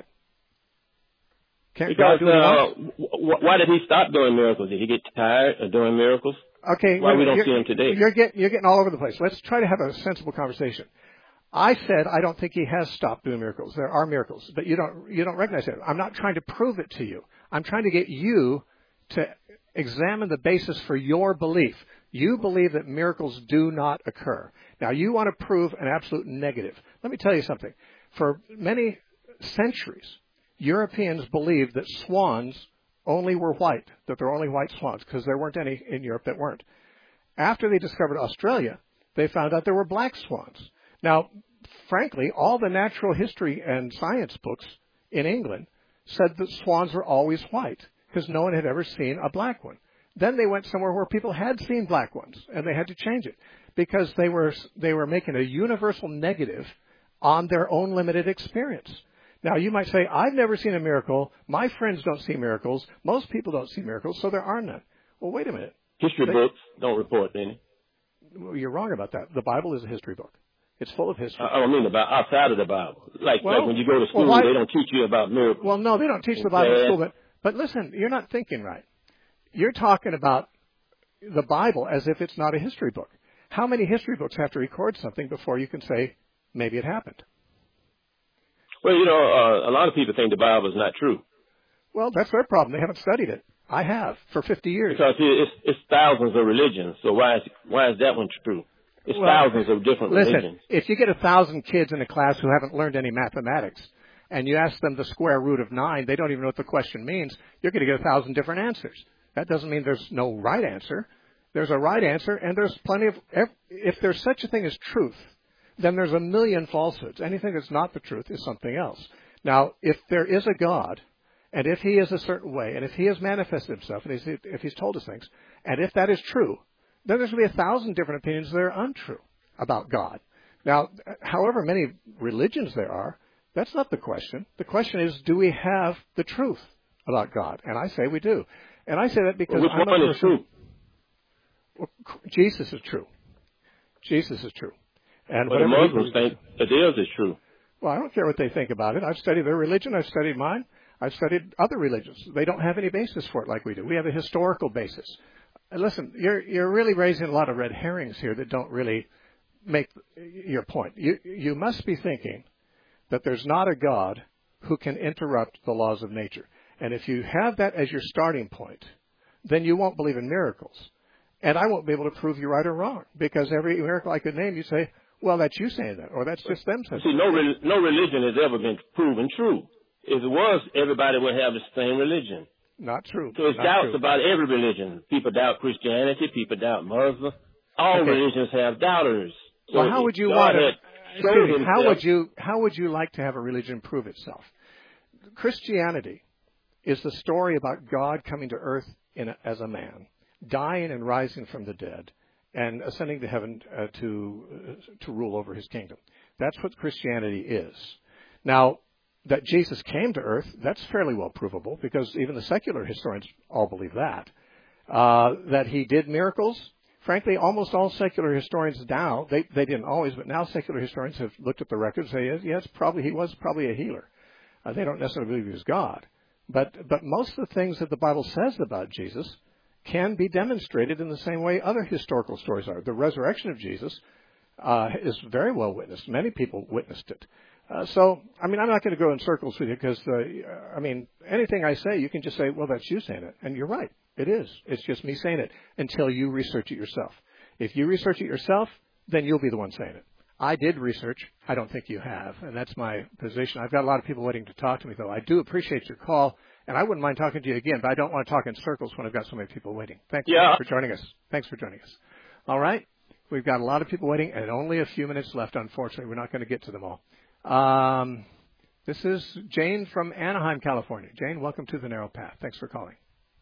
Can't because, God do what he wants? Uh, why did he stop doing miracles? Did he get tired of doing miracles? Okay. Why we don't see him today? You're getting you're getting all over the place. Let's try to have a sensible conversation. I said I don't think he has stopped doing miracles. There are miracles, but you don't you don't recognize it. I'm not trying to prove it to you. I'm trying to get you to examine the basis for your belief. You believe that miracles do not occur. Now, you want to prove an absolute negative. Let me tell you something. For many centuries, Europeans believed that swans only were white, that there were only white swans, because there weren't any in Europe that weren't. After they discovered Australia, they found out there were black swans. Now, frankly, all the natural history and science books in England said that swans were always white, because no one had ever seen a black one. Then they went somewhere where people had seen black ones, and they had to change it because they were they were making a universal negative on their own limited experience. Now, you might say, I've never seen a miracle. My friends don't see miracles. Most people don't see miracles, so there are none. Well, wait a minute. History they, books don't report any. Well, you're wrong about that. The Bible is a history book. It's full of history. I don't mean about outside of the Bible. Like, well, like when you go to school, well, why, they don't teach you about miracles. Well, no, they don't teach the Bible in school. But, but listen, you're not thinking right. You're talking about the Bible as if it's not a history book. How many history books have to record something before you can say maybe it happened? Well, you know, uh, a lot of people think the Bible is not true. Well, that's their problem. They haven't studied it. I have for fifty years. Because it's, it's thousands of religions. So why is why is that one true? It's well, thousands of different listen, religions. If you get a thousand kids in a class who haven't learned any mathematics, and you ask them the square root of nine, they don't even know what the question means. You're going to get a thousand different answers. That doesn't mean there's no right answer. There's a right answer, and there's plenty of, if there's such a thing as truth, then there's a million falsehoods. Anything that's not the truth is something else. Now, if there is a God, and if he is a certain way, and if he has manifested himself, and if he's told us things, and if that is true, then there's going to be a thousand different opinions that are untrue about God. Now, however many religions there are, that's not the question. The question is, do we have the truth about God? And I say we do. And I say that because well, which I'm one a is true? Well, Jesus is true. Jesus is true. And well, the Muslims think that theirs is true. Well, I don't care what they think about it. I've studied their religion. I've studied mine. I've studied other religions. They don't have any basis for it like we do. We have a historical basis. And listen, you're you're really raising a lot of red herrings here that don't really make your point. You, you must be thinking that there's not a God who can interrupt the laws of nature. And if you have that as your starting point, then you won't believe in miracles. And I won't be able to prove you right or wrong, because every miracle I could name, you say, well, that's you saying that, or that's just them saying that. See, no, re- no religion has ever been proven true. If it was, everybody would have the same religion. Not true. So it's Not doubts true. about every religion. People doubt Christianity. People doubt Muslim. All okay. religions have doubters. So well, how would you God want to? Excuse me, how would you? How would you like to have a religion prove itself? Christianity is the story about God coming to earth in a, as a man, dying and rising from the dead, and ascending to heaven uh, to uh, to rule over His kingdom. That's what Christianity is. Now, that Jesus came to earth, that's fairly well provable, because even the secular historians all believe that. Uh, that He did miracles. Frankly, almost all secular historians now, they, they didn't always, but now secular historians have looked at the records and say, yes, probably he was probably a healer. Uh, they don't necessarily believe he was God. But, but most of the things that the Bible says about Jesus can be demonstrated in the same way other historical stories are. The resurrection of Jesus uh, is very well witnessed. Many people witnessed it. Uh, so, I mean, I'm not going to go in circles with you because, uh, I mean, anything I say, you can just say, well, that's you saying it. And you're right. It is. It's just me saying it until you research it yourself. If you research it yourself, then you'll be the one saying it. I did research. I don't think you have. And that's my position. I've got a lot of people waiting to talk to me, though. I do appreciate your call. And I wouldn't mind talking to you again, but I don't want to talk in circles when I've got so many people waiting. Thanks yeah. for joining us. Thanks for joining us. All right. We've got a lot of people waiting and only a few minutes left, unfortunately. We're not going to get to them all. Um, this is Jane from Anaheim, California. Jane, welcome to The Narrow Path. Thanks for calling.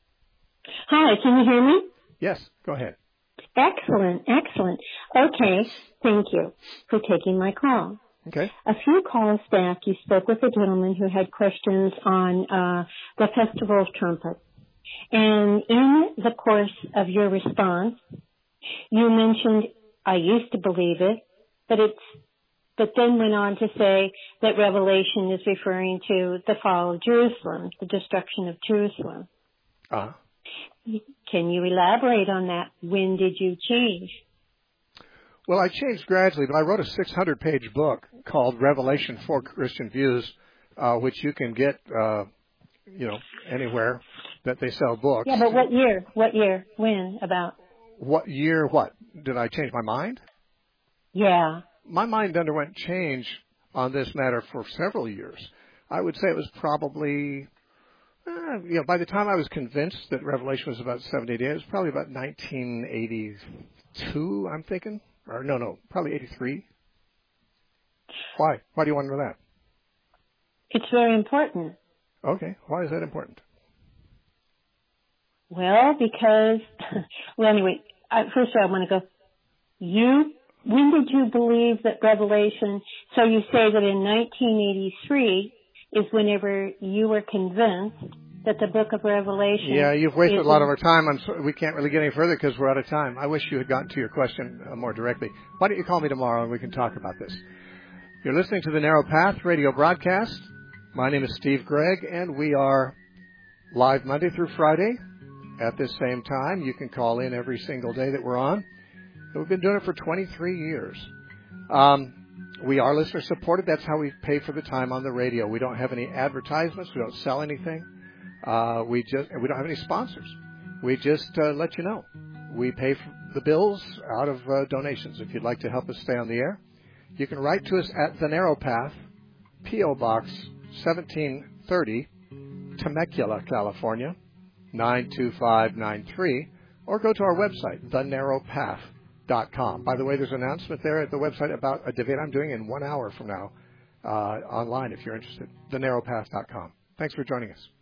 Hi, can you hear me? Yes, go ahead. Excellent, excellent. Okay, thank you for taking my call. Okay. A few calls back, you spoke with a gentleman who had questions on uh, the Festival of Trumpets. And in the course of your response, you mentioned, I used to believe it, but it's but then went on to say that Revelation is referring to the fall of Jerusalem, the destruction of Jerusalem. Uh-huh. Can you elaborate on that? When did you change? Well, I changed gradually, but I wrote a six hundred page book called Revelation for Christian Views, uh, which you can get, uh, you know, anywhere that they sell books. Yeah, but what year? What year? When? About? What year? What? Did I change my mind? Yeah. My mind underwent change on this matter for several years. I would say it was probably, uh, you know, by the time I was convinced that Revelation was about seventy eighty, it was probably about nineteen eighty-two, I'm thinking. Or no, no, probably eighty-three. Why? Why do you want to know that? It's very important. Okay. Why is that important? Well, because, well, anyway, I, first of all, I want to go, you, when did you believe that Revelation, so you say that in nineteen eighty-three is whenever you were convinced that the book of Revelation. Yeah, you've wasted a lot of our time. I'm sorry, we can't really get any further because we're out of time. I wish you had gotten to your question uh, more directly. Why don't you call me tomorrow and we can talk about this? You're listening to the Narrow Path radio broadcast. My name is Steve Gregg, and we are live Monday through Friday at this same time. You can call in every single day that we're on. And we've been doing it for twenty-three years. Um, we are listener supported. That's how we pay for the time on the radio. We don't have any advertisements. We don't sell anything. Uh, we just we don't have any sponsors. We just uh, let you know. We pay for the bills out of uh, donations. If you'd like to help us stay on the air, you can write to us at The Narrow Path, P O Box seventeen thirty, Temecula, California, nine two five nine three, or go to our website, the narrow path dot com. By the way, there's an announcement there at the website about a debate I'm doing in one hour from now uh, online if you're interested, the narrow path dot com. Thanks for joining us.